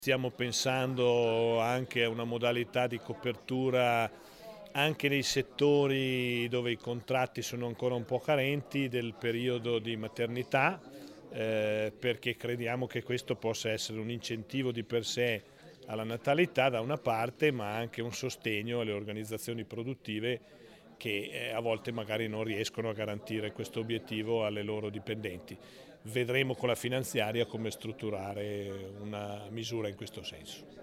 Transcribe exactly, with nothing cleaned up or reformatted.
Stiamo pensando anche a una modalità di copertura anche nei settori dove i contratti sono ancora un po' carenti del periodo di maternità, eh, perché crediamo che questo possa essere un incentivo di per sé alla natalità da una parte, ma anche un sostegno alle organizzazioni produttive che eh, a volte magari non riescono a garantire questo obiettivo alle loro dipendenti. Vedremo con la finanziaria come strutturare una misura in questo senso.